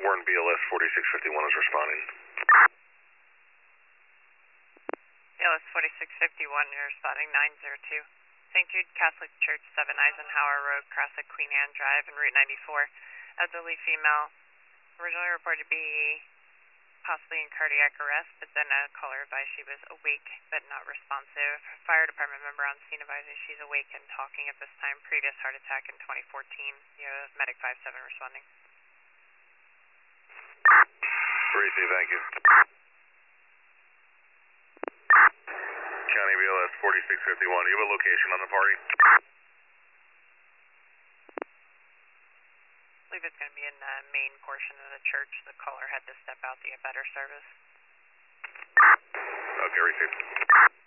Warren BLS 4651 is responding. BLS 4651, you're responding 902. St. Jude Catholic Church, 7 Eisenhower Road, cross at Queen Anne Drive and Route 94. Elderly female, originally reported to be possibly in cardiac arrest, but then a caller advised she was awake but not responsive. Fire department member on scene advising she's awake and talking at this time. Previous heart attack in 2014. You have medic 57 responding. Receive, thank you. County BLS 4651, do you have a location on the party? I believe it's going to be in the main portion of the church. The caller had to step out to get better service. Okay, received.